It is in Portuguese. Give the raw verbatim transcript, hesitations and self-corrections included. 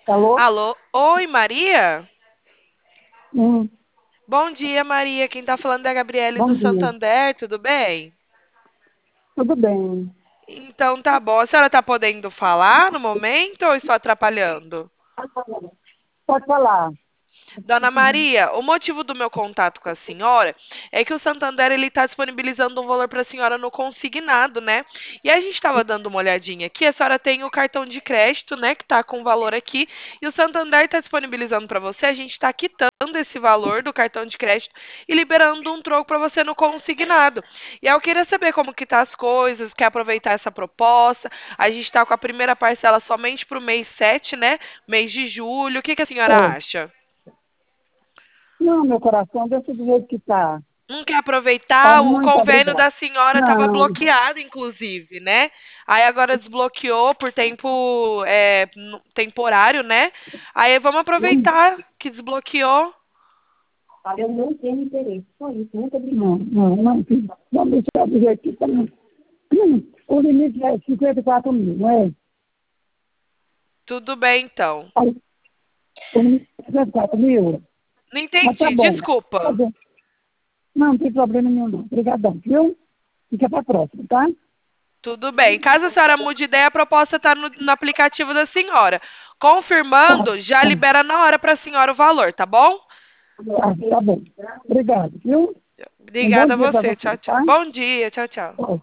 Alô? Alô? Oi, Maria? Hum, Bom dia, Maria. Quem tá falando é a Gabriele do bom dia. Santander, tudo bem? Tudo bem? Então tá bom. A senhora tá podendo falar no momento ou estou atrapalhando? Pode falar. Dona Maria, o motivo do meu contato com a senhora é que o Santander ele está disponibilizando um valor para a senhora no consignado, né? E a gente estava dando uma olhadinha aqui, a senhora tem o cartão de crédito, né, que está com o valor aqui, e o Santander está disponibilizando para você, a gente está quitando esse valor do cartão de crédito e liberando um troco para você no consignado. E aí eu queria saber como que tá as coisas, quer aproveitar essa proposta? A gente está com a primeira parcela somente para o mês sete, né? Mês de julho. O que que a senhora É. acha? Não, meu coração, deixa do jeito que tá. Não quer Tá aproveitar? O muito convênio obrigado. da senhora estava Não, bloqueado, inclusive, né? Aí agora desbloqueou por tempo é, nu- temporário, né? Aí vamos não, aproveitar que desbloqueou. eu não tenho interesse. Só isso, muito obrigado. Não, não, não. Vamos deixar do jeito que tá. Hum, O limite é cinquenta e quatro mil, não é? Tudo bem, então. Aí, o limite é cinquenta e quatro mil? Não Mas tá entendi, bom. Tá desculpa. bom. Não, não tem problema nenhum, não. Obrigadão, viu? Fica pra próxima, tá? Tudo bem. Caso a senhora mude de ideia, a proposta está no, no aplicativo da senhora. Tá, Confirmando, já tá. libera na hora para a senhora o valor, tá bom? Ah, tá bom. Obrigado, viu? Um bom Obrigada a dia para você. você, Tchau, tchau. tá? Bom dia. Tchau, tchau.